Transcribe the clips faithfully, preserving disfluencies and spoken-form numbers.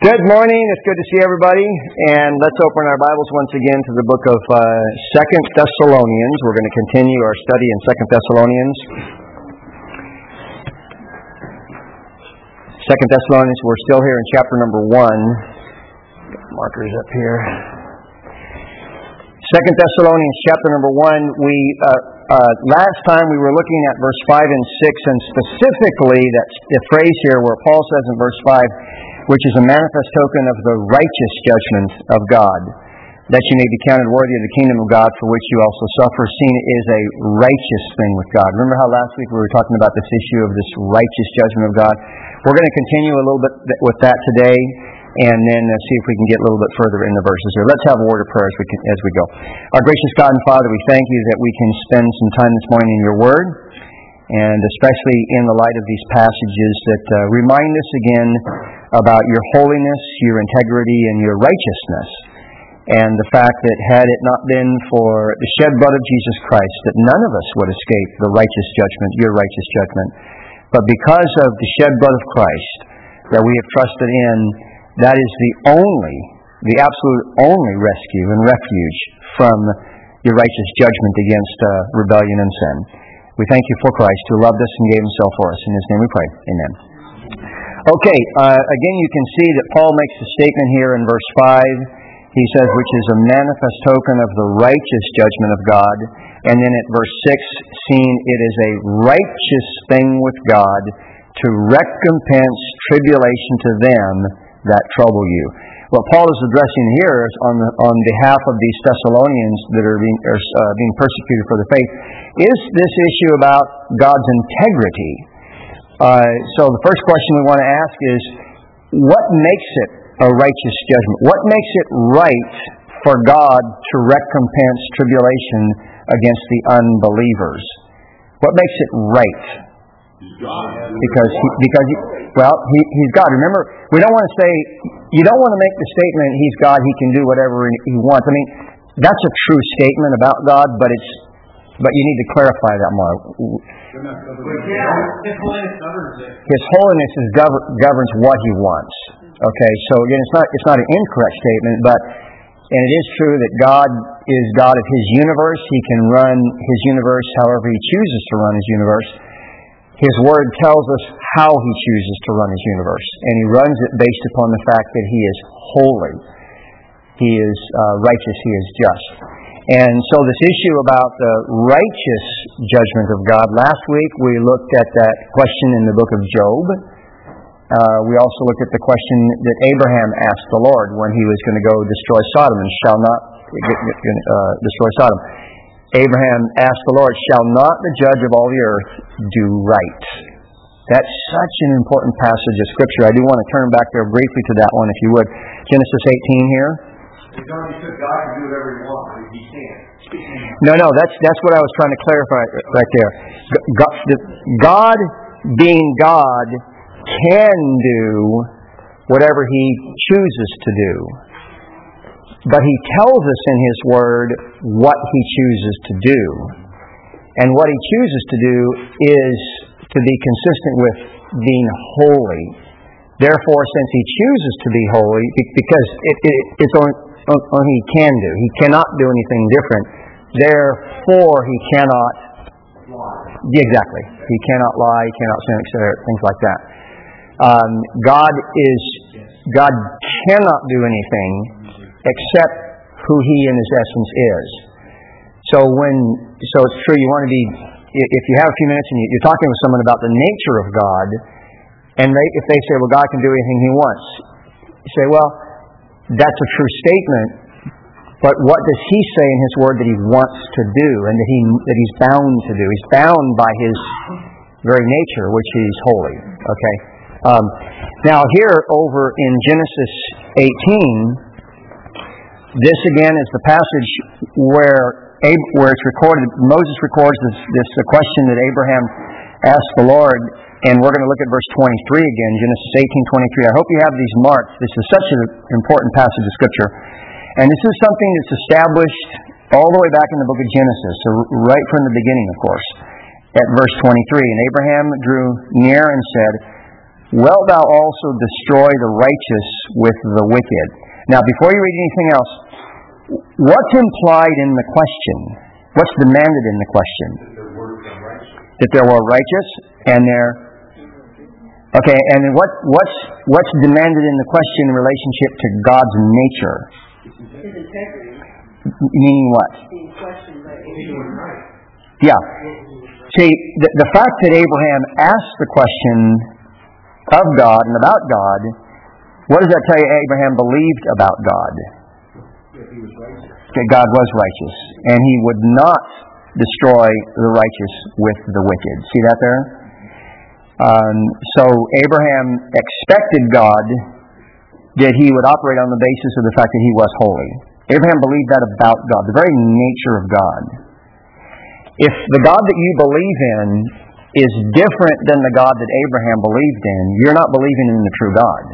Good morning. It's good to see everybody. And let's open our Bibles once again to the book of uh, Second Thessalonians. We're going to continue our study in Second Thessalonians. Second Thessalonians, we're still here in chapter number one. Got markers up here. Second Thessalonians chapter number one. We uh, uh, last time we were looking at verse five and six, and specifically that's the phrase here where Paul says in verse five, which is a manifest token of the righteous judgment of God, that you may be counted worthy of the kingdom of God, for which you also suffer, seeing it is a righteous thing with God. Remember how last week we were talking about this issue of this righteous judgment of God? We're going to continue a little bit with that today, and then uh, see if we can get a little bit further in the verses here. Let's have a word of prayer as we, can, as we go. Our gracious God and Father, we thank you that we can spend some time this morning in your word, and especially in the light of these passages that uh, remind us again about your holiness, your integrity, and your righteousness. And the fact that had it not been for the shed blood of Jesus Christ, that none of us would escape the righteous judgment, your righteous judgment. But because of the shed blood of Christ that we have trusted in, that is the only, the absolute only rescue and refuge from your righteous judgment against uh, rebellion and sin. We thank you for Christ who loved us and gave himself for us. In his name we pray. Amen. Okay, uh, again you can see that Paul makes a statement here in verse five. He says, which is a manifest token of the righteous judgment of God. And then at verse six, seeing it is a righteous thing with God to recompense tribulation to them that trouble you. What Paul is addressing here is on the, on behalf of these Thessalonians that are being, are, uh, being persecuted for the faith, is this issue about God's integrity. Uh, so the first question we want to ask is, what makes it a righteous judgment? What makes it right for God to recompense tribulation against the unbelievers? What makes it right? Because he, because he, well, he, he's God. Remember, we don't want to say, you don't want to make the statement, he's God, he can do whatever he wants. I mean, that's a true statement about God, but it's, but you need to clarify that more. His holiness is govern, governs what he wants. Okay, so again, it's not it's not an incorrect statement, but and it is true that God is God of his universe. He can run his universe however he chooses to run his universe. His word tells us how he chooses to run his universe, and he runs it based upon the fact that he is holy, he is uh, righteous, he is just. And so this issue about the righteous judgment of God, last week we looked at that question in the book of Job. Uh, we also looked at the question that Abraham asked the Lord when he was going to go destroy Sodom and shall not uh, destroy Sodom. Abraham asked the Lord, shall not the judge of all the earth do right? That's such an important passage of Scripture. I do want to turn back there briefly to that one, if you would. Genesis eighteen here. It's only because God can do whatever he wants, but he can't. No, no, that's that's what I was trying to clarify right there. God, God being God, can do whatever he chooses to do. But he tells us in his word what he chooses to do. And what he chooses to do is to be consistent with being holy. Therefore, since he chooses to be holy, because it, it, it's only, only he can do. He cannot do anything different. Therefore, he cannot lie. Exactly. He cannot lie, he cannot sin, et cetera, things like that. Um, God is God cannot do anything except who he in his essence is. So when so it's true you want to be if you have a few minutes and you're talking with someone about the nature of God, and they, if they say, well, God can do anything he wants, you say, well, that's a true statement, but what does he say in his word that he wants to do and that he that he's bound to do? He's bound by his very nature, which he's holy. Okay. Um, now here over in Genesis eighteen, this again is the passage where where it's recorded. Moses records this, this question that Abraham asked the Lord, and we're going to look at verse twenty-three again, Genesis eighteen twenty-three. I hope you have these marked. This is such an important passage of Scripture, and this is something that's established all the way back in the book of Genesis, so right from the beginning, of course, at verse twenty-three. And Abraham drew near and said, wilt thou also destroy the righteous with the wicked? Now, before you read anything else, what's implied in the question? What's demanded in the question? That there were righteous and there... Okay, and what, what's, what's demanded in the question in relationship to God's nature? His integrity. Meaning what? Being questioned by Abraham. Yeah. See, the, the fact that Abraham asked the question of God and about God, what does that tell you Abraham believed about God? That God was righteous, and He would not destroy the righteous with the wicked. See that there? Um, so Abraham expected God that He would operate on the basis of the fact that He was holy. Abraham believed that about God, the very nature of God. If the God that you believe in is different than the God that Abraham believed in, you're not believing in the true God.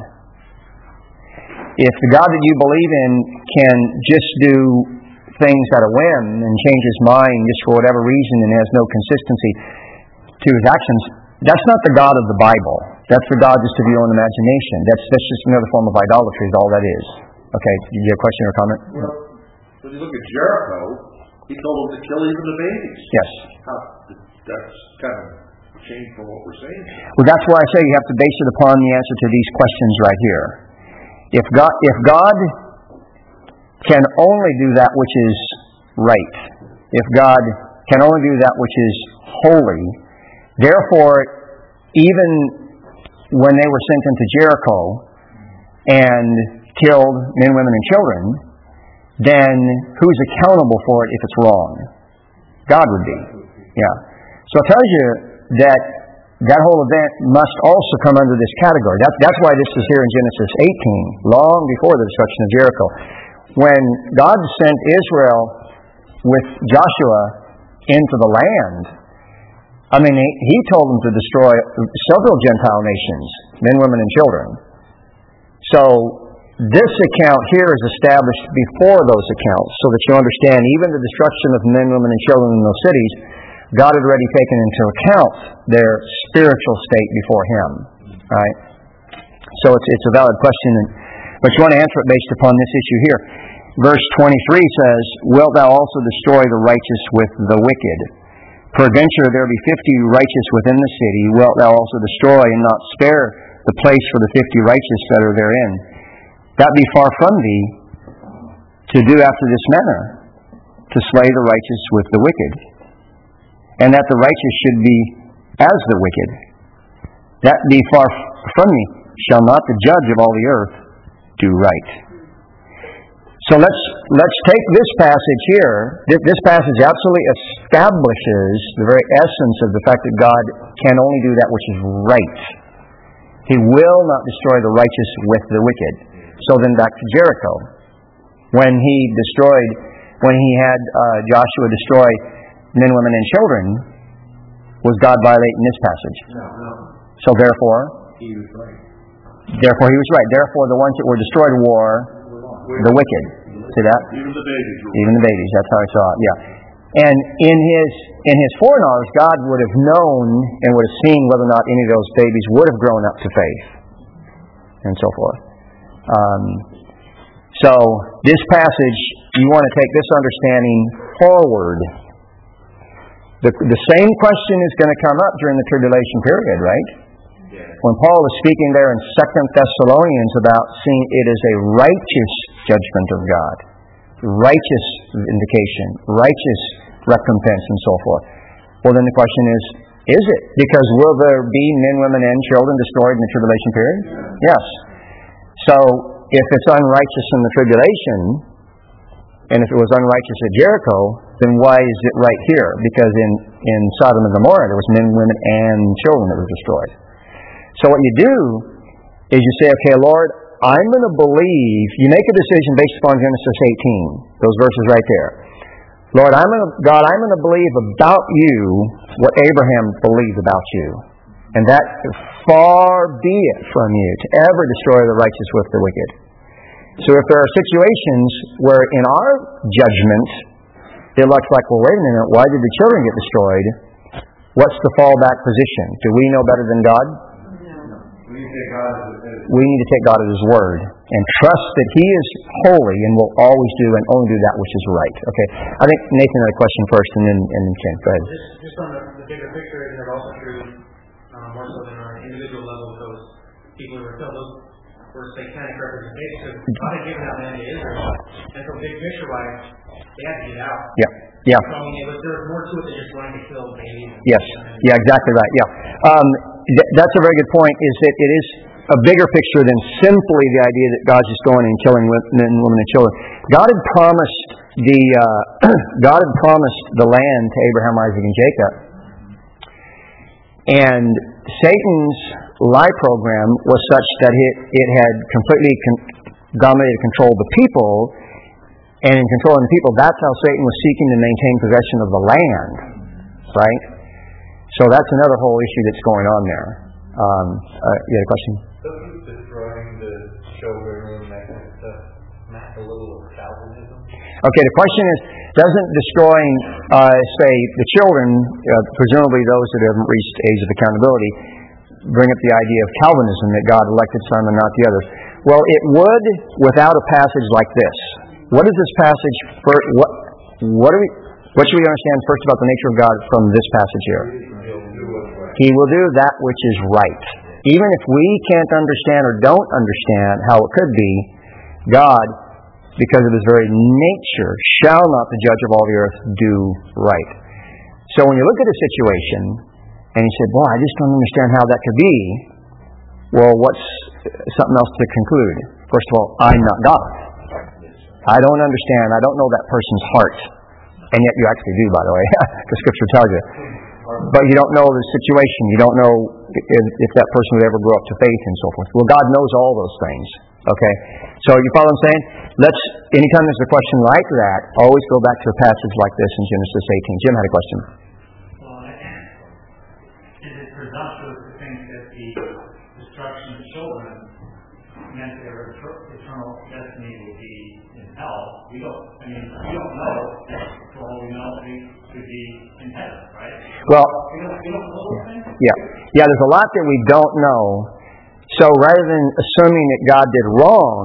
If the God that you believe in can just do things at a whim and change His mind just for whatever reason and has no consistency to His actions, that's not the God of the Bible. That's the God just of your own imagination. That's that's just another form of idolatry is all that is. Okay, do you have a question or comment? Well, when you look at Jericho, He told them to kill even the babies. Yes. How, that's kind of changed from what we're saying. Well, that's why I say you have to base it upon the answer to these questions right here. If God, if God can only do that which is right, if God can only do that which is holy, therefore, even when they were sent into Jericho and killed men, women, and children, then who's accountable for it if it's wrong? God would be. Yeah. So it tells you that that whole event must also come under this category. That's, that's why this is here in Genesis eighteen, long before the destruction of Jericho. When God sent Israel with Joshua into the land, I mean, he, he told them to destroy several Gentile nations, men, women, and children. So this account here is established before those accounts, so that you understand even the destruction of men, women, and children in those cities, God had already taken into account their spiritual state before Him. Right? So it's it's a valid question, but you want to answer it based upon this issue here. Verse twenty-three says, "Wilt thou also destroy the righteous with the wicked? Peradventure there be fifty righteous within the city. Wilt thou also destroy and not spare the place for the fifty righteous that are therein? That be far from thee to do after this manner, to slay the righteous with the wicked, and that the righteous should be as the wicked. That be far from me. Shall not the judge of all the earth do right?" So let's let's take this passage here. This passage absolutely establishes the very essence of the fact that God can only do that which is right. He will not destroy the righteous with the wicked. So then back to Jericho. When he destroyed, when he had uh, Joshua destroy men, women, and children, was God violating this passage? No, no. So therefore, He was right. Therefore he was right. Therefore the ones that were destroyed were the wicked. See that? Even the babies. Were Even the babies. That's how I saw it. Yeah. And in his in his foreknowledge, God would have known and would have seen whether or not any of those babies would have grown up to faith, and so forth. Um, so this passage, you want to take this understanding forward. The the same question is going to come up during the tribulation period, right? Yeah. When Paul is speaking there in Second Thessalonians about seeing it as a righteous judgment of God, righteous vindication, righteous recompense, and so forth. Well, then the question is, is it? Because will there be men, women, and children destroyed in the tribulation period? Yes. So, if it's unrighteous in the tribulation, and if it was unrighteous at Jericho, then why is it right here? Because in, in Sodom and Gomorrah, there was men, women, and children that were destroyed. So what you do is you say, okay, Lord, I'm going to believe. You make a decision based upon Genesis eighteen, those verses right there. Lord, I'm going to, God, I'm going to believe about you what Abraham believed about you. And that far be it from you to ever destroy the righteous with the wicked. So if there are situations where in our judgment it looks like, well, wait a minute, why did the children get destroyed? What's the fallback position? Do we know better than God? When you take God as, as We need to take God at His word and trust that He is holy and will always do and only do that which is right. Okay. I think Nathan had a question first, and then and then Ken. Go ahead. Just, just on the, the bigger picture, isn't it also true, um, more so than on an individual level, those people who were killed, those were satanic representations. Because God had given that land to Israel, and so big picture-wise, they had to get out. Yeah. Yeah. So, I mean, it was, there was more to it than just wanting to kill babies. Yes. Yeah, exactly right. Yeah. Um, th- that's a very good point, is that it is a bigger picture than simply the idea that God's just going and killing men, women, and children. God had promised the uh, God had promised the land to Abraham, Isaac, and Jacob. And Satan's lie program was such that it, it had completely con- dominated control of the people. And in controlling the people, that's how Satan was seeking to maintain possession of the land. Right? So that's another whole issue that's going on there. Um, uh, you had a question? Doesn't destroying the showroom, that kind of stuff, match a little of Calvinism? Okay, the question is, doesn't destroying, uh, say, the children, uh, presumably those that haven't reached age of accountability, bring up the idea of Calvinism, that God elected some and not the others? Well, it would without a passage like this. What is this passage? For, what, what, do we, what should we understand first about the nature of God from this passage here? He will do that which is right. Even if we can't understand or don't understand how it could be, God, because of His very nature, shall not the judge of all the earth do right. So when you look at a situation, and you say, boy, I just don't understand how that could be, well, what's something else to conclude? First of all, I'm not God. I don't understand. I don't know that person's heart. And yet you actually do, by the way, because Scripture tells you. But you don't know the situation. You don't know if, if that person would ever grow up to faith and so forth. Well, God knows all those things. Okay? So you follow what I'm saying? Let's, anytime there's a question like that, always go back to a passage like this in Genesis eighteen. Jim had a question. Well, is it presumptuous to think that the destruction of children meant their eternal destiny would be in hell? We don't, I mean, we don't know. For all we know, they could be in heaven, right? Well, we don't, we don't know those things? yeah. Yeah, there's a lot that we don't know. So rather than assuming that God did wrong,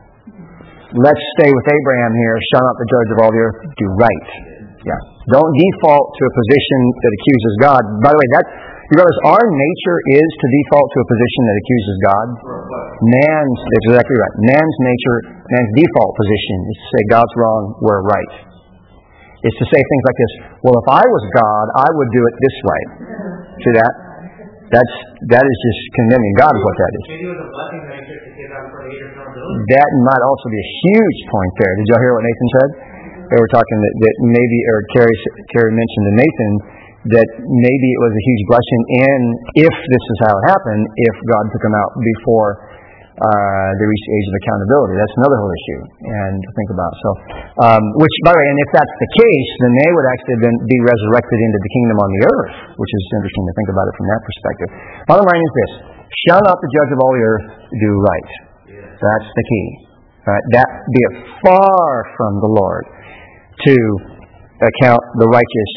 let's stay with Abraham here. Shall not the judge of all the earth do right? Yeah. Don't default to a position that accuses God. By the way, that you realize our nature is to default to a position that accuses God. Man's, that's exactly right. Man's nature, man's default position is to say God's wrong, we're right. It's to say things like this, well, if I was God, I would do it this way. See that? That's, that is just condemning God is what that is. Maybe it was a blessing that He took the kids out for the accountability. That might also be a huge point there. Did y'all hear what Nathan said? They were talking that, that maybe, or Carrie, Carrie mentioned to Nathan, that maybe it was a huge blessing in, if this is how it happened, if God took them out before uh, they reached the age of accountability. That's another whole issue and to think about. So, um, which, by the way, and if that's the case, then they would actually then be resurrected into the kingdom on the earth, which is interesting to think about it from that perspective. Bottom line is this: shall not the judge of all the earth do right? That's the key. Right? That be it far from the Lord to account the righteous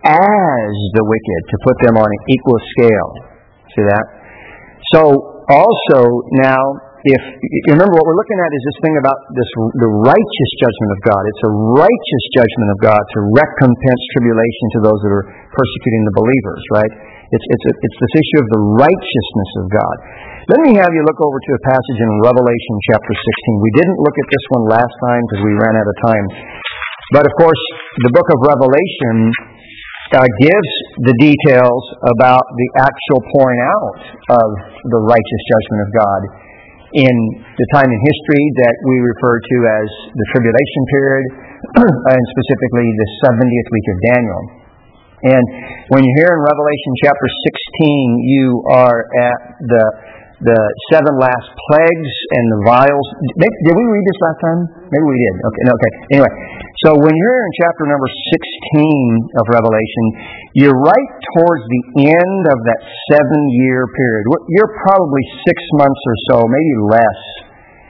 as the wicked, to put them on an equal scale. See that? So, also, now, if you remember what we're looking at is this thing about this the righteous judgment of God. It's a righteous judgment of God to recompense tribulation to those that are persecuting the believers, right? It's it's a, it's this issue of the righteousness of God. Let me have you look over to a passage in Revelation chapter sixteen. We didn't look at this one last time because we ran out of time. But of course, the book of Revelation uh, gives the details about the actual pouring out of the righteous judgment of God in the time in history that we refer to as the tribulation period, and specifically the seventieth week of Daniel. And when you're here in Revelation chapter sixteen, you are at the the seven last plagues and the vials. Did, did we read this last time? Maybe we did. Okay. No, okay. Anyway, so when you're in chapter number sixteen of Revelation, you're right towards the end of that seven-year period. You're probably six months or so, maybe less,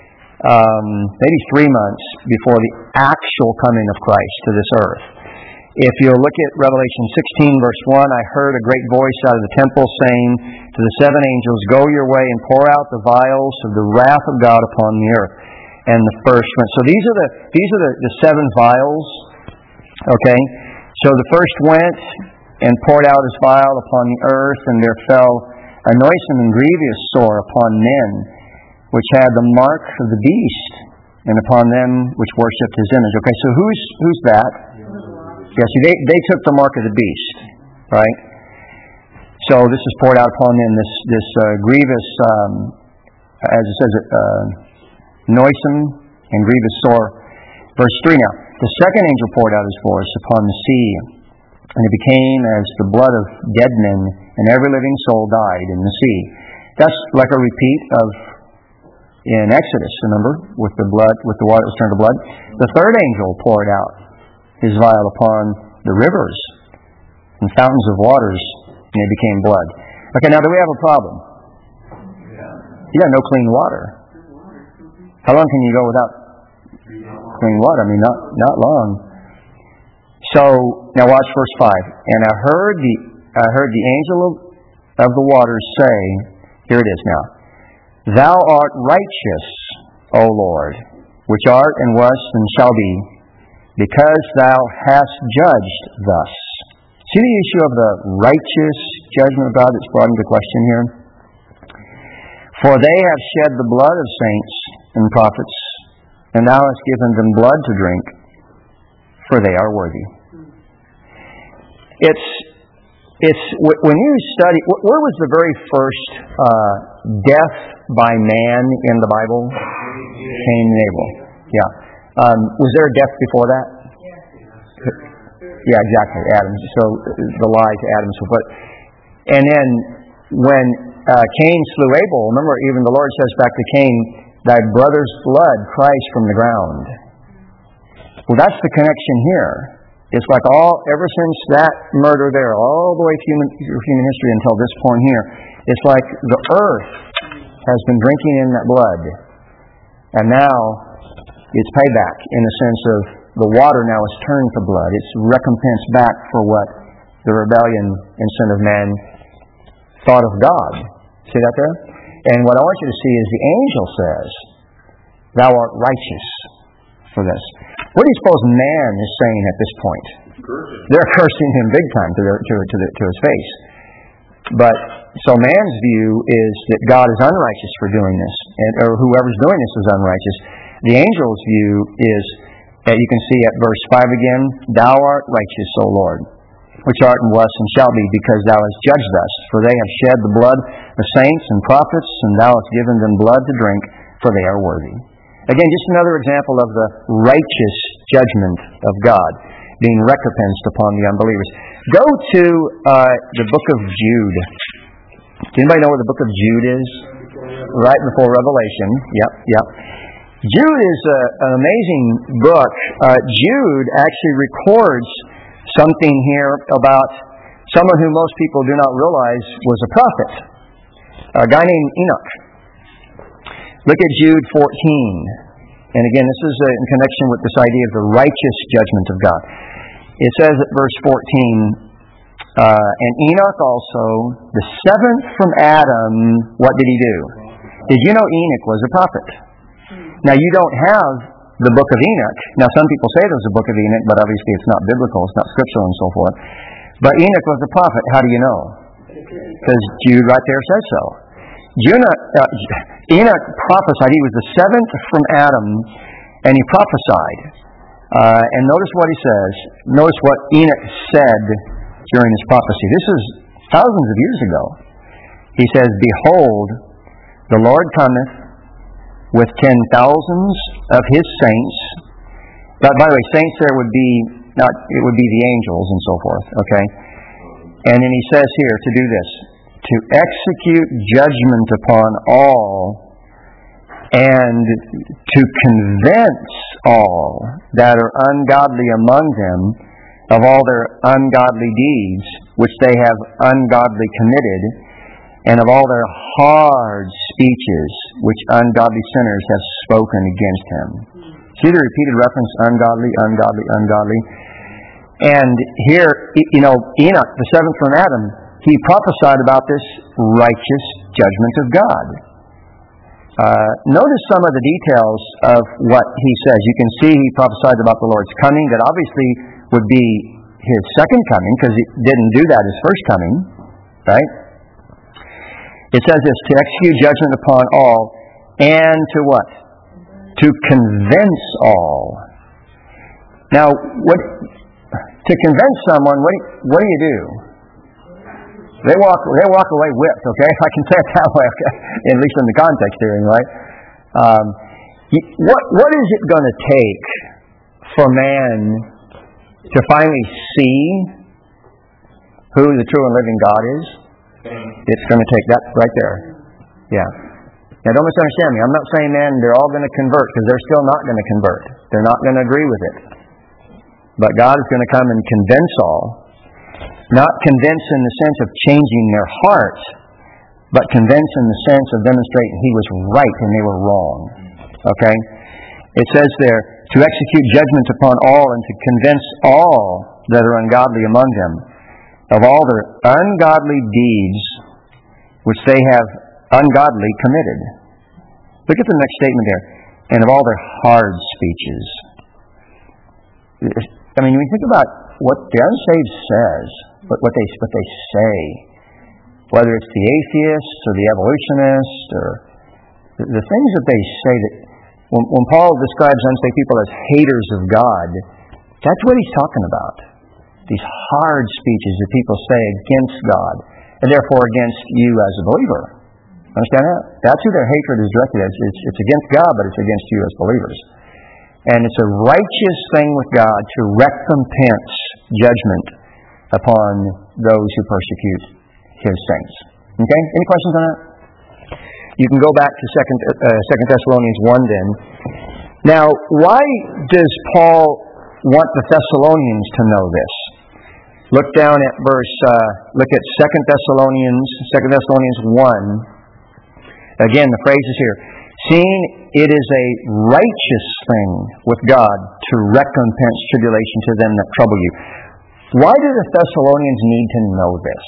um, maybe three months before the actual coming of Christ to this earth. If you'll look at Revelation sixteen, verse one, I heard a great voice out of the temple saying to the seven angels, Go your way and pour out the vials of the wrath of God upon the earth. And the first went. So these are the these are the, the seven vials. Okay? So the first went and poured out his vial upon the earth, and there fell a noisome and grievous sore upon men, which had the mark of the beast, and upon them which worshipped his image. Okay, so who's who's that? Yeah, see, they, they took the mark of the beast, right? So this is poured out upon them, this this uh, grievous, um, as it says, uh, noisome and grievous sore. Verse three now. The second angel poured out his voice upon the sea, and it became as the blood of dead men, and every living soul died in the sea. That's like a repeat of in Exodus, remember, with the blood, with the water that was turned to blood. The third angel poured out his vial upon the rivers and fountains of waters, and they became blood. Okay, now do we have a problem? You got no clean water. How long can you go without clean water? I mean, not not long. So now watch verse five. And I heard the I heard the angel of, of the waters say, here it is now, Thou art righteous, O Lord, which art and wast and shall be, because thou hast judged thus. See the issue of the righteous judgment of God that's brought into question here? For they have shed the blood of saints and prophets, and thou hast given them blood to drink, for they are worthy. It's, it's when you study, where was the very first uh, death by man in the Bible? Cain and Abel. Yeah. Um, was there a death before that? Yeah, exactly. Adam. So the lie to Adam. So, but and then when uh, Cain slew Abel, remember, even the Lord says back to Cain, "Thy brother's blood cries from the ground." Well, that's the connection here. It's like all ever since that murder there, all the way through human, through human history until this point here, it's like the earth has been drinking in that blood, and now it's payback in the sense of the water now is turned to blood. It's recompense back for what the rebellion and sin of man thought of God. See that there? And what I want you to see is the angel says, Thou art righteous for this. What do you suppose man is saying at this point? Cursing. They're cursing him big time to, their, to, to, the, to his face. But so man's view is that God is unrighteous for doing this, and, or whoever's doing this is unrighteous. The angel's view is, that you can see at verse five again, Thou art righteous, O Lord, which art and wast and shall be, because thou hast judged us. For they have shed the blood of saints and prophets, and thou hast given them blood to drink, for they are worthy. Again, just another example of the righteous judgment of God being recompensed upon the unbelievers. Go to uh, the book of Jude. Does anybody know where the book of Jude is? Right before Revelation. Yep, yep. Jude is a, an amazing book. Uh, Jude actually records something here about someone who most people do not realize was a prophet, a guy named Enoch. Look at Jude fourteen. And again, this is uh, in connection with this idea of the righteous judgment of God. It says at verse fourteen, uh, And Enoch also, the seventh from Adam, what did he do? Did you know Enoch was a prophet? Now, you don't have the book of Enoch. Now, some people say there's a book of Enoch, but obviously it's not biblical, it's not scriptural and so forth. But Enoch was a prophet. How do you know? Because Jude right there says so. Enoch, uh, Enoch prophesied. He was the seventh from Adam, and he prophesied. Uh, and notice what he says. Notice what Enoch said during his prophecy. This is thousands of years ago. He says, Behold, the Lord cometh with ten thousands of his saints. But by the way, saints there would be not it would be the angels and so forth. Okay, and then he says here to do this, to execute judgment upon all, and to convince all that are ungodly among them of all their ungodly deeds which they have ungodly committed, and of all their hard speeches which ungodly sinners have spoken against him. See the repeated reference, ungodly, ungodly, ungodly. And here, you know, Enoch, the seventh from Adam, he prophesied about this righteous judgment of God. Uh, notice some of the details of what he says. You can see he prophesied about the Lord's coming, that obviously would be his second coming, because he didn't do that his first coming, right? It says this, to execute judgment upon all, and to what? To convince all. Now, what to convince someone, what do you, what do, you do? They walk, they walk away whipped, okay? If I can say it that way, okay? At least in the context here, right? Um, what, what is it going to take for man to finally see who the true and living God is? It's going to take that right there. Yeah. Now, don't misunderstand me. I'm not saying, man, they're all going to convert, because they're still not going to convert. They're not going to agree with it. But God is going to come and convince all. Not convince in the sense of changing their hearts, but convince in the sense of demonstrating He was right and they were wrong. Okay? It says there, to execute judgment upon all and to convince all that are ungodly among them of all their ungodly deeds which they have ungodly committed. Look at the next statement there. And of all their hard speeches. I mean, when you think about what the unsaved says, what, what they what they say, whether it's the atheists or the evolutionists, or the, the things that they say, that when, when Paul describes unsaved people as haters of God, that's what he's talking about. These hard speeches that people say against God, and therefore against you as a believer. Understand that? That's who their hatred is directed at. It's, it's against God, but it's against you as believers. And it's a righteous thing with God to recompense judgment upon those who persecute His saints. Okay? Any questions on that? You can go back to Second uh, Second Thessalonians one then. Now, why does Paul want the Thessalonians to know this? Look down at verse, uh, look at Second Thessalonians, Second Thessalonians one. Again, the phrase is here. Seeing it is a righteous thing with God to recompense tribulation to them that trouble you. Why do the Thessalonians need to know this?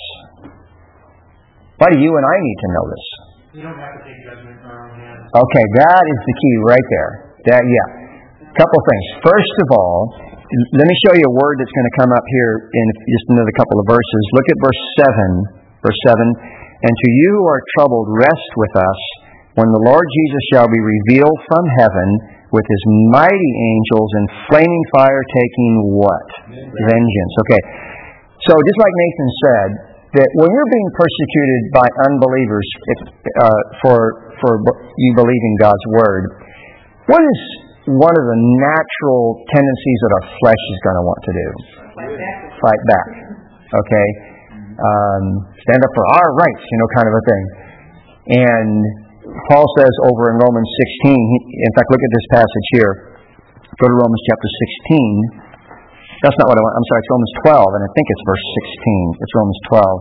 Why do you and I need to know this? We don't have to take judgment in our own hands. Okay, that is the key right there. That, yeah. Couple things. First of all, let me show you a word that's going to come up here in just another couple of verses. Look at verse seven. Verse seven. And to you who are troubled, rest with us when the Lord Jesus shall be revealed from heaven with His mighty angels in flaming fire taking what? Vengeance. Okay. So just like Nathan said, that when you're being persecuted by unbelievers if, uh, for for you believing God's Word, what is one of the natural tendencies that our flesh is going to want to do? Fight back. Fight back. Okay? Um, stand up for our rights, you know, kind of a thing. And Paul says over in Romans sixteen, he, in fact, look at this passage here. Go to Romans chapter sixteen. That's not what I want. I'm sorry, it's Romans twelve, and I think it's verse sixteen. It's Romans twelve.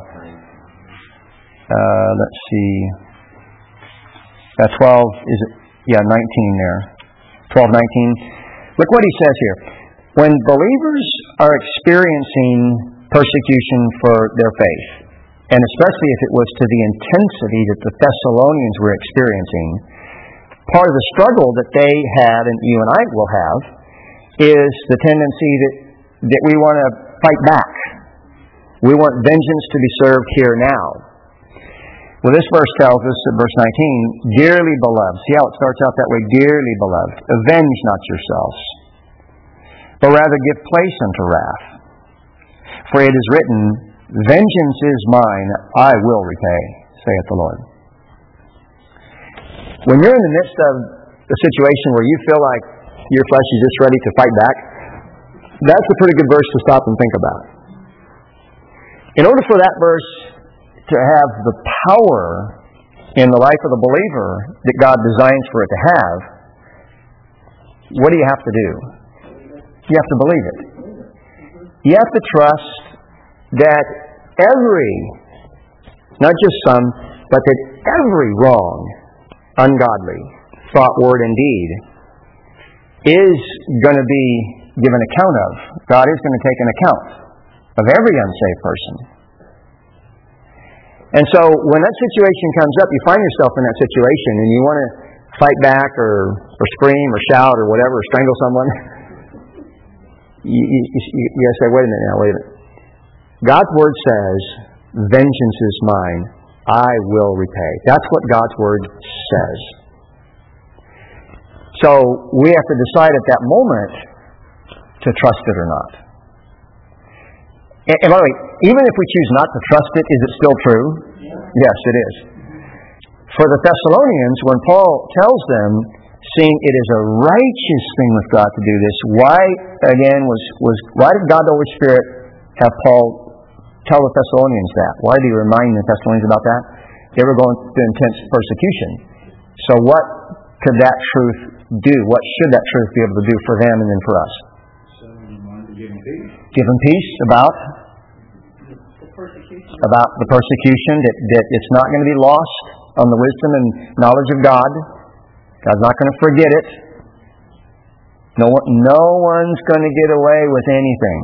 Uh, let's see. Uh, twelve, is it? Yeah, nineteen there. twelve, nineteen. Look what he says here. When believers are experiencing persecution for their faith, and especially if it was to the intensity that the Thessalonians were experiencing, part of the struggle that they had, and you and I will have, is the tendency that, that we want to fight back. We want vengeance to be served here now. Well, this verse tells us in verse nineteen, dearly beloved. See how it starts out that way? Dearly beloved. Avenge not yourselves, but rather give place unto wrath. For it is written, vengeance is mine, I will repay, saith the Lord. When you're in the midst of a situation where you feel like your flesh is just ready to fight back, that's a pretty good verse to stop and think about. In order for that verse to have the power in the life of the believer that God designs for it to have, what do you have to do? You have to believe it. You have to trust that every, not just some, but that every wrong, ungodly thought, word, and deed is going to be give an account of. God is going to take an account of every unsaved person. And so when that situation comes up, you find yourself in that situation and you want to fight back or, or scream or shout or whatever, or strangle someone. you, you, you, you got to say, wait a minute now, wait a minute. God's Word says, vengeance is mine, I will repay. That's what God's Word says. So we have to decide at that moment to trust it or not. And, and by the way, even if we choose not to trust it, is it still true? Yes, it is. For the Thessalonians, when Paul tells them, seeing it is a righteous thing with God to do this, why, again, was, was why did God the Holy Spirit have Paul tell the Thessalonians that? Why did he remind the Thessalonians about that? They were going through intense persecution. So what could that truth do? What should that truth be able to do for them and then for us? Give them peace. Give them peace about The persecution. about the persecution, that, that it's not going to be lost on the wisdom and knowledge of God. God's not going to forget it. No one, no one's going to get away with anything.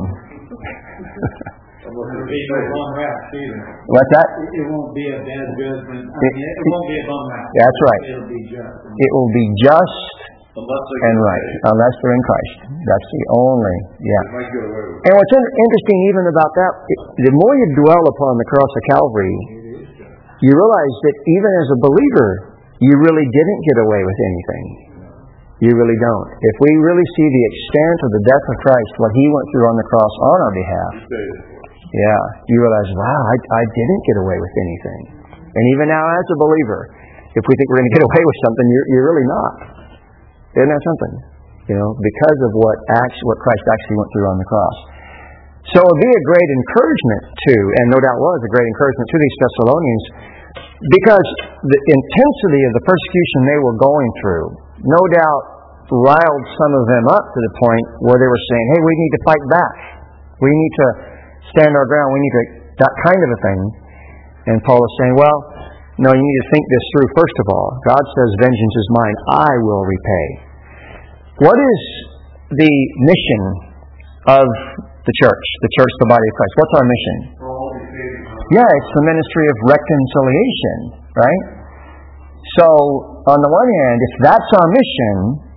There will be no bum rap either. What's that? It won't be a bad judgment. I mean, it won't be a bum rap. That's right. It'll be just. It will be just Unless they and get right, away. unless they're in Christ. That's the only, yeah. They might get away with it. And what's in- interesting even about that, the more you dwell upon the cross of Calvary, you realize that even as a believer, you really didn't get away with anything. You really don't. If we really see the extent of the death of Christ, what He went through on the cross on our behalf, He stayed for us. yeah, you realize, wow, I, I didn't get away with anything. And even now as a believer, if we think we're going to get away with something, you're, you're really not. Isn't that something? You know, because of what actually, what Christ actually went through on the cross. So it would be a great encouragement to, and no doubt was a great encouragement to these Thessalonians, because the intensity of the persecution they were going through, no doubt riled some of them up to the point where they were saying, hey, we need to fight back. We need to stand our ground. We need to, that kind of a thing. And Paul is saying, well, no, you need to think this through first of all. God says, vengeance is mine, I will repay. What is the mission of the church, the church, the body of Christ? What's our mission? Yeah, it's the ministry of reconciliation, right? So, on the one hand, if that's our mission,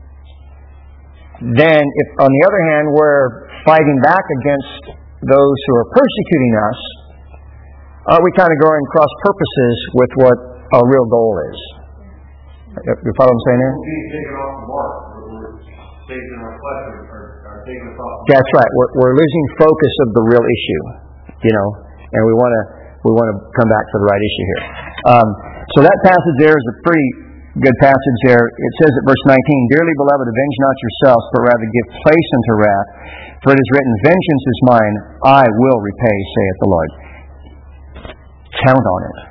then if on the other hand we're fighting back against those who are persecuting us, are we kind of going cross purposes with what our real goal is? You follow what I'm saying there? We're being taken off the mark. We're, we're taking our flesh or, or, or taking us off. That's right. We're, we're losing focus of the real issue, you know, and we want to we want to come back to the right issue here. Um, so that passage there is a pretty good passage there. It says at verse nineteen, dearly beloved, avenge not yourselves, but rather give place unto wrath. For it is written, vengeance is mine, I will repay, saith the Lord. Count on it.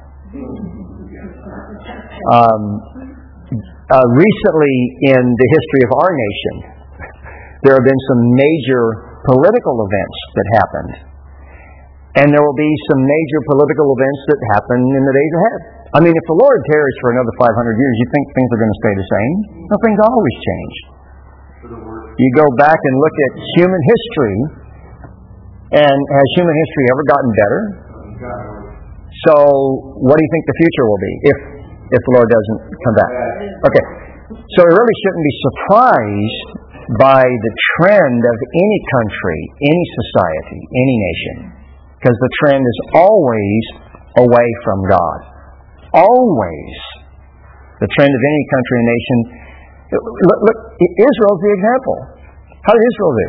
Um, uh, recently in the history of our nation, there have been some major political events that happened. And there will be some major political events that happen in the days ahead. I mean, if the Lord tarries for another five hundred years, you think things are going to stay the same? No, things always change. You go back and look at human history, and has human history ever gotten better? So, what do you think the future will be if if the Lord doesn't come back? Okay, so we really shouldn't be surprised by the trend of any country, any society, any nation, because the trend is always away from God. Always. The trend of any country and nation. Look, look, Israel's the example. How did Israel do?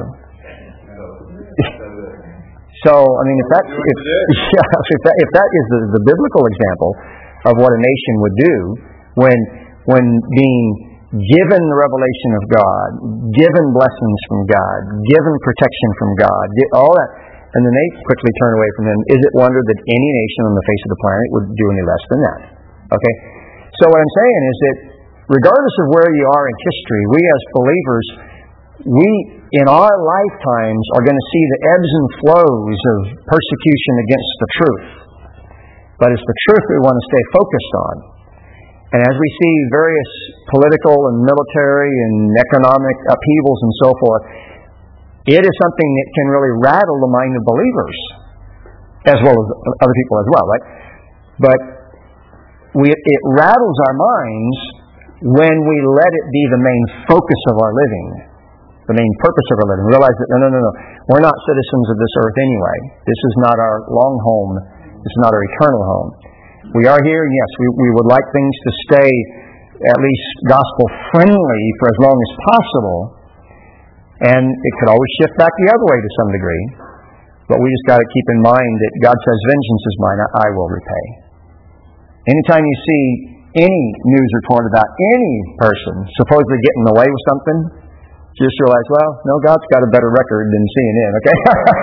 So, I mean, if that if, yeah, if that if that is the, the biblical example of what a nation would do when when being given the revelation of God, given blessings from God, given protection from God, all that, and then they quickly turn away from Him, is it wonder that any nation on the face of the planet would do any less than that? Okay? So what I'm saying is that regardless of where you are in history, we as believers, we in our lifetimes are going to see the ebbs and flows of persecution against the truth. But it's the truth we want to stay focused on. And as we see various political and military and economic upheavals and so forth, it is something that can really rattle the mind of believers, as well as other people as well, right? But we, it rattles our minds when we let it be the main focus of our living, the main purpose of our living. Realize that, no, no, no, no. We're not citizens of this earth anyway. This is not our long home. This is not our eternal home. We are here, yes, we, we would like things to stay at least gospel-friendly for as long as possible. And it could always shift back the other way to some degree. But we just got to keep in mind that God says, vengeance is mine, I will repay. Anytime you see any news report about any person supposedly getting away with something, just realize, well, no, God's got a better record than C N N, okay?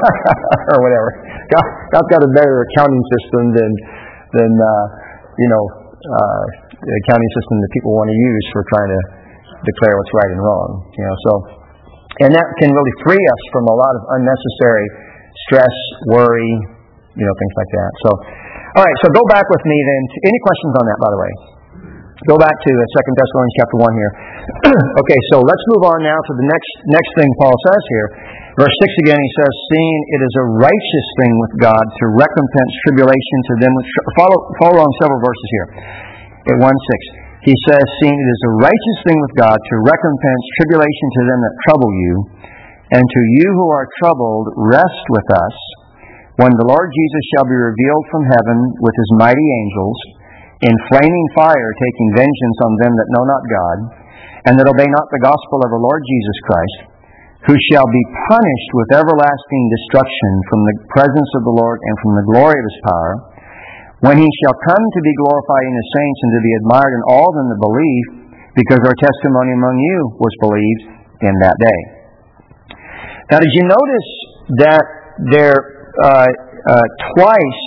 Or whatever. God, God's got a better accounting system than, than uh, you know, uh, the accounting system that people want to use for trying to declare what's right and wrong. You know, so, and that can really free us from a lot of unnecessary stress, worry, you know, things like that. So, all right, so go back with me then. To, any questions on that, by the way? Go back to uh, Second Thessalonians chapter one here. Okay, so let's move on now to the next next thing Paul says here. Verse six again, he says, seeing it is a righteous thing with God to recompense tribulation to them which... Follow, follow along several verses here. At one six, he says, seeing it is a righteous thing with God to recompense tribulation to them that trouble you, and to you who are troubled, rest with us, when the Lord Jesus shall be revealed from heaven with his mighty angels, in flaming fire, taking vengeance on them that know not God, and that obey not the gospel of the Lord Jesus Christ, who shall be punished with everlasting destruction from the presence of the Lord and from the glory of his power, when he shall come to be glorified in his saints and to be admired in all them that believe, because our testimony among you was believed in that day. Now, did you notice that there uh, uh, twice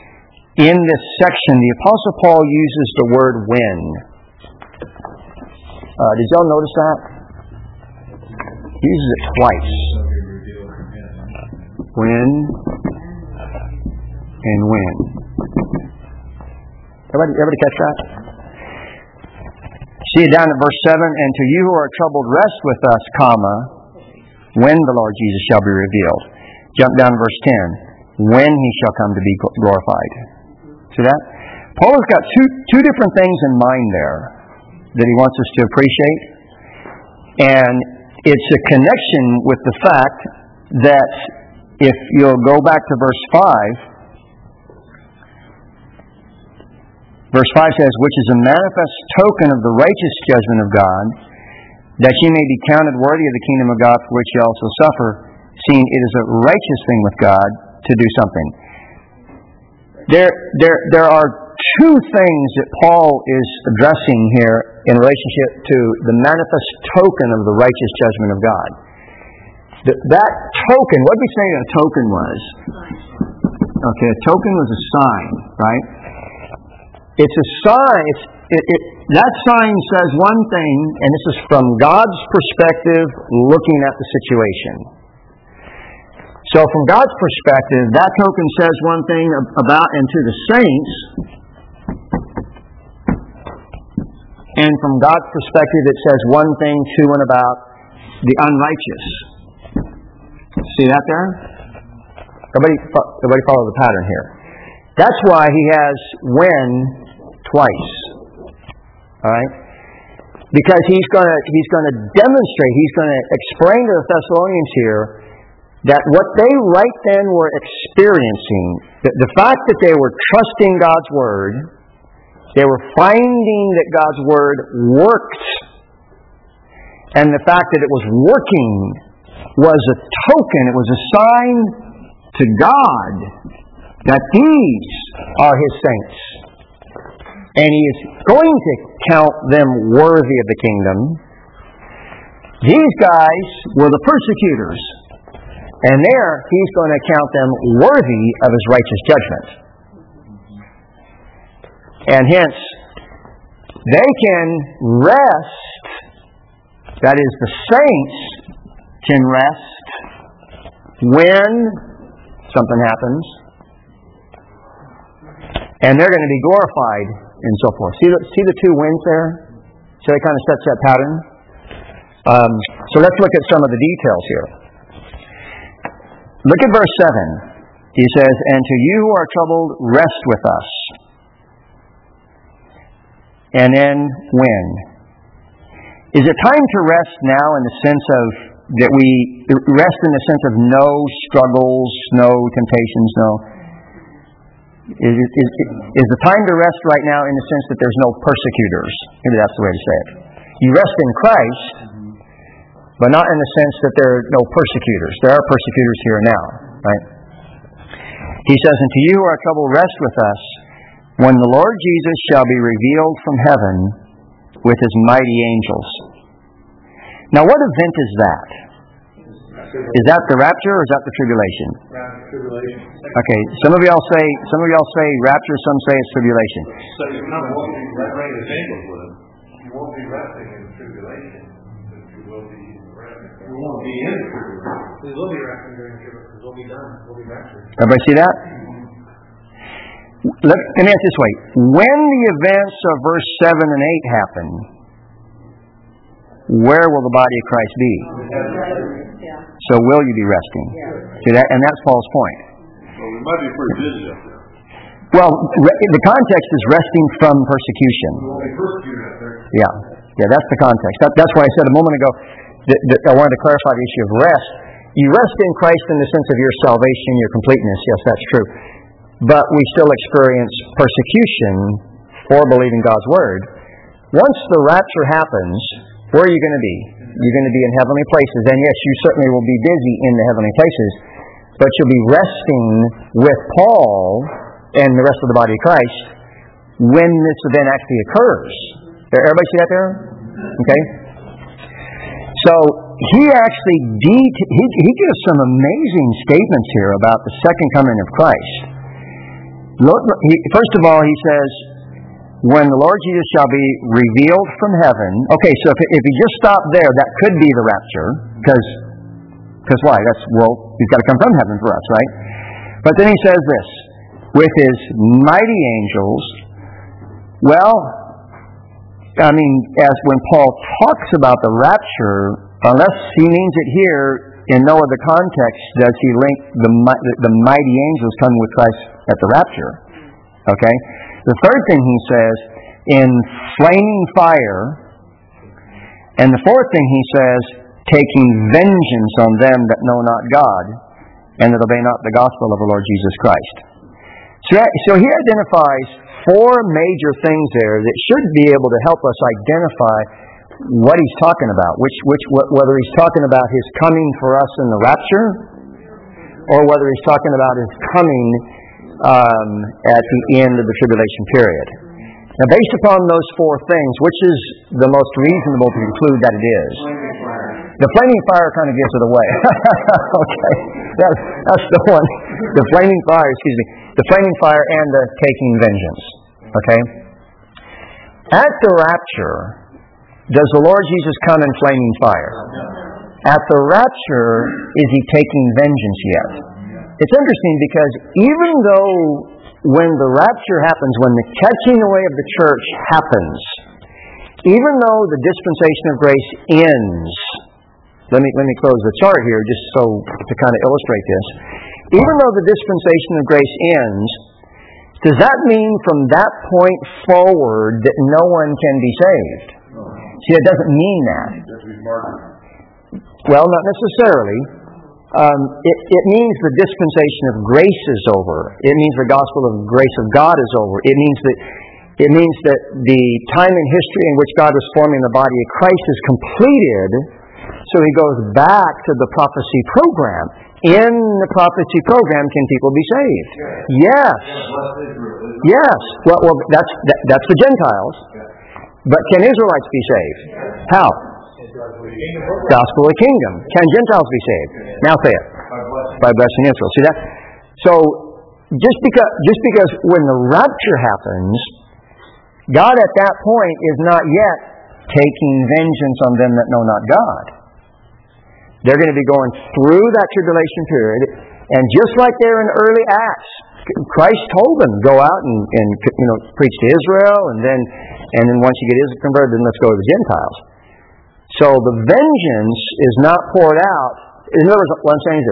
in this section, the Apostle Paul uses the word when? Uh, did y'all notice that? He uses it twice. When and when. Everybody, everybody catch that? See it down at verse seven, and to you who are troubled, rest with us, comma, when the Lord Jesus shall be revealed. Jump down to verse ten, when he shall come to be glorified. See that? Paul has got two two different things in mind there that he wants us to appreciate. And it's a connection with the fact that if you'll go back to verse five, verse five says, which is a manifest token of the righteous judgment of God, that ye may be counted worthy of the kingdom of God, for which ye also suffer, seeing it is a righteous thing with God to do something. There, there, there are two things that Paul is addressing here in relationship to the manifest token of the righteous judgment of God. The, that token, what did we say a token was? Okay, a token was a sign, right? It's a sign. It's, it, it, that sign says one thing, and this is from God's perspective looking at the situation. So from God's perspective, that token says one thing about and to the saints, and from God's perspective, it says one thing to and about the unrighteous. See that there? Everybody, everybody follow the pattern here. That's why he has when twice. All right? Because he's going to he's going to demonstrate, he's going to explain to the Thessalonians here that what they right then were experiencing, the, the fact that they were trusting God's Word, they were finding that God's Word worked, and the fact that it was working was a token, it was a sign to God that these are His saints. And He is going to count them worthy of the kingdom. These guys were the persecutors. And there, He's going to count them worthy of His righteous judgment. And hence, they can rest, that is, the saints can rest when something happens, and they're going to be glorified and so forth. See the, see the two wins there? So that kind of sets that pattern. Um, so let's look at some of the details here. Look at verse seven. He says, "And to you who are troubled, rest with us." And then when? Is it time to rest now in the sense of that we rest in the sense of no struggles, no temptations, no? Is, is, is, is the time to rest right now in the sense that there's no persecutors? Maybe that's the way to say it. You rest in Christ, but not in the sense that there are no persecutors. There are persecutors here and now, right? He says, "And to you who are troubled, rest with us, when the Lord Jesus shall be revealed from heaven with his mighty angels." Now, what event is that? Is that the rapture or is that the tribulation? Tribulation. Okay, some of y'all say some of y'all say rapture, some say it's tribulation. So you won't be resting with him. You won't be resting in tribulation, but you will be resting. We won't be in the tribulation. We will be resting during tribulation. We'll be done. We'll be raptured. Everybody see that? Let, let me ask this way. When the events of verse seven and eight happen, where will the body of Christ be? Yeah. So will you be resting? Yeah. See that? And that's Paul's point. Well, we might be pretty busy up there. Well, re- the context is resting from persecution. We won't be persecuted up there. Yeah. Yeah, that's the context. That, that's why I said a moment ago that, that I wanted to clarify the issue of rest. You rest in Christ in the sense of your salvation, your completeness. Yes, that's true. But we still experience persecution for believing God's Word. Once the rapture happens, where are you going to be? You're going to be in heavenly places. And yes, you certainly will be busy in the heavenly places, but you'll be resting with Paul and the rest of the body of Christ when this event actually occurs. Everybody see that there? Okay? So, he actually de- he, he gives some amazing statements here about the second coming of Christ. Look, he, first of all, he says, "When the Lord Jesus shall be revealed from heaven." Okay, so if, if you just stop there, that could be the rapture. Because because why? That's, well, he's got to come from heaven for us, right? But then he says this, "With his mighty angels." Well, I mean, as when Paul talks about the rapture, unless he means it here, in no other context does he link the, the mighty angels coming with Christ at the rapture. Okay? The third thing he says, in flaming fire. And the fourth thing he says, taking vengeance on them that know not God, and that obey not the gospel of the Lord Jesus Christ. So, so he identifies four major things there that should be able to help us identify what he's talking about. Which, which, whether he's talking about his coming for us in the rapture, or whether he's talking about his coming um, at the end of the tribulation period. Now, based upon those four things, which is the most reasonable to conclude that it is? The flaming fire kind of gives it away. Okay, that, that's the one. The flaming fire, excuse me. The flaming fire and the taking vengeance. Okay? At the rapture, does the Lord Jesus come in flaming fire? At the rapture, is he taking vengeance yet? It's interesting because even though when the rapture happens, when the catching away of the church happens, even though the dispensation of grace ends, let me let me close the chart here just so to kind of illustrate this. Even though the dispensation of grace ends, does that mean from that point forward that no one can be saved? See, it doesn't mean that. Well, not necessarily. Um, it, it means the dispensation of grace is over. It means the gospel of grace of God is over. It means that it means that the time in history in which God was forming the body of Christ is completed. So he goes back to the prophecy program. In the prophecy program, can people be saved? Yes. Yes. Well, well that's that, that's the Gentiles. But can Israelites be saved? How? Gospel of the kingdom. Can Gentiles be saved? Now say it. By blessing Israel. See that? So just because just because when the rapture happens, God at that point is not yet taking vengeance on them that know not God. They're going to be going through that tribulation period, and just like there in early Acts, Christ told them, go out and, and you know preach to Israel, and then and then once you get Israel converted, then let's go to the Gentiles. So the vengeance is not poured out. In other words, what I'm saying is this: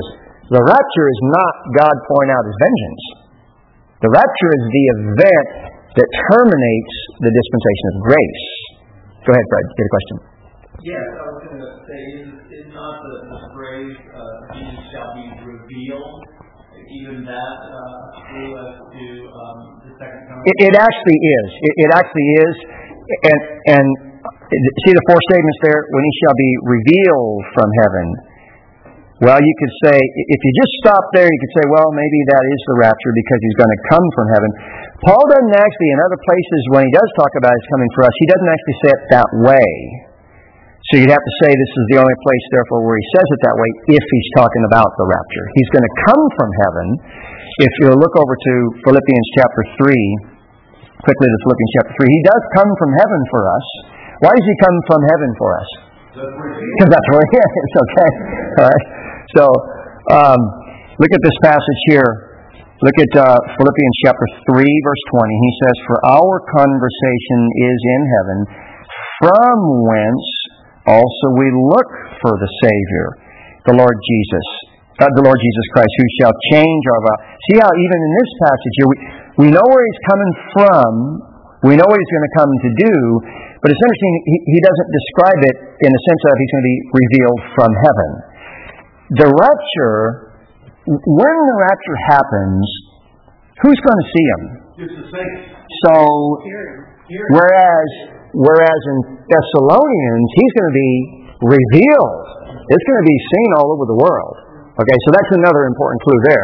The rapture is not God pouring out His vengeance. The rapture is the event that terminates the dispensation of grace. Go ahead, Fred. You had a question. Yes, I was going to say, is, is not the, the phrase, uh, Jesus shall be revealed, even that uh, true as to um, the second coming? It, it actually is. It, it actually is. And, and see the four statements there? When He shall be revealed from heaven. Well, you could say, if you just stop there, you could say, well, maybe that is the rapture because He's going to come from heaven. Paul doesn't actually, in other places, when he does talk about His coming for us, he doesn't actually say it that way. So you'd have to say this is the only place, therefore, where he says it that way if he's talking about the rapture. He's going to come from heaven. If you look over to Philippians chapter three, quickly to Philippians chapter three, He does come from heaven for us. Why does He come from heaven for us? Because that's where He is, okay? All right. So, um, look at this passage here. Look at uh, Philippians chapter three, verse twenty. He says, "For our conversation is in heaven, from whence also we look for the Savior, the Lord Jesus, uh, the Lord Jesus Christ, who shall change our vow." See how even in this passage here, we, we know where He's coming from, we know what He's going to come to do, but it's interesting, he, he doesn't describe it in the sense of He's going to be revealed from heaven. The rapture, when the rapture happens, who's going to see Him? It's the same. So, whereas whereas in Thessalonians, He's going to be revealed. It's going to be seen all over the world. Okay, so that's another important clue there.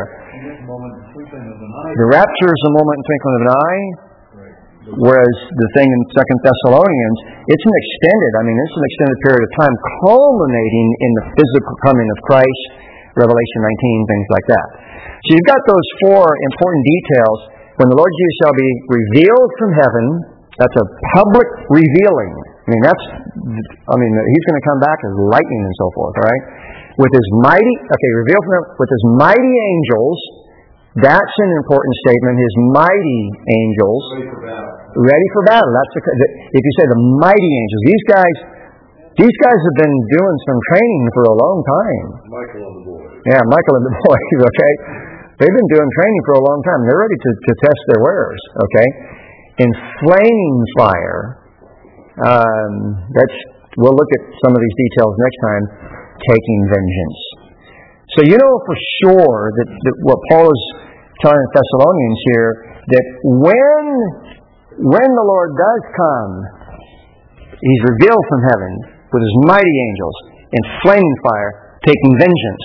The rapture is a moment in the twinkling of an eye, whereas the thing in Second Thessalonians, it's an extended, I mean, it's an extended period of time culminating in the physical coming of Christ, Revelation nineteen, things like that. So you've got those four important details. When the Lord Jesus shall be revealed from heaven, that's a public revealing. I mean, that's, I mean, He's going to come back as lightning and so forth, all right? With His mighty, okay, revealed from heaven, with His mighty angels. That's an important statement. His mighty angels. Ready for battle. Ready for battle. That's a, if you say the mighty angels. These guys, these guys have been doing some training for a long time. Michael and the boys. Yeah, Michael and the boys, okay? They've been doing training for a long time. They're ready to, to test their wares, okay? In flaming fire, um, that's, we'll look at some of these details next time, taking vengeance. So you know for sure that, that what Paul is telling the Thessalonians here, that when, when the Lord does come, He's revealed from heaven with His mighty angels in flaming fire, taking vengeance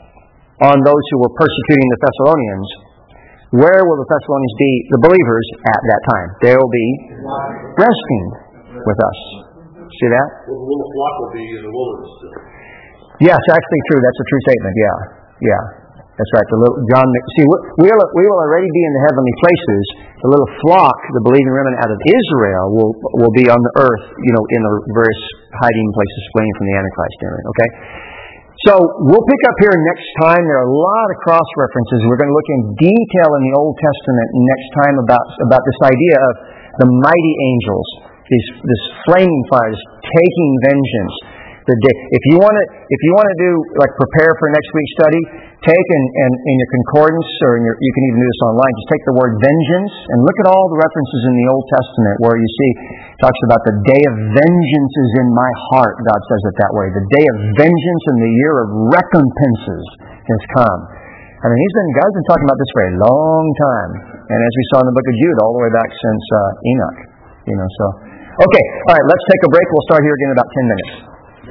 on those who were persecuting the Thessalonians. Where will the Thessalonians be, the believers, at that time? They will be resting with us. See that? Well, the little flock will be in the wilderness still. Yes, actually true. That's a true statement. Yeah, yeah, that's right. The little John. See, we will we will already be in the heavenly places. The little flock, the believing remnant out of Israel, will will be on the earth. You know, in the various hiding places, fleeing from the Antichrist. Okay. So we'll pick up here next time. There are a lot of cross references. We're going to look in detail in the Old Testament next time about about this idea of the mighty angels, these this flaming fires taking vengeance. The day. If you want to, if you want to do like prepare for next week's study, take and, and in your concordance, or in your, you can even do this online. Just take the word vengeance and look at all the references in the Old Testament where you see it talks about the day of vengeance is in my heart. God says it that way. The day of vengeance and the year of recompenses has come. I mean, He's been God's been talking about this for a long time, and as we saw in the book of Jude, all the way back since uh, Enoch. You know, so okay, all right. Let's take a break. We'll start here again in about ten minutes.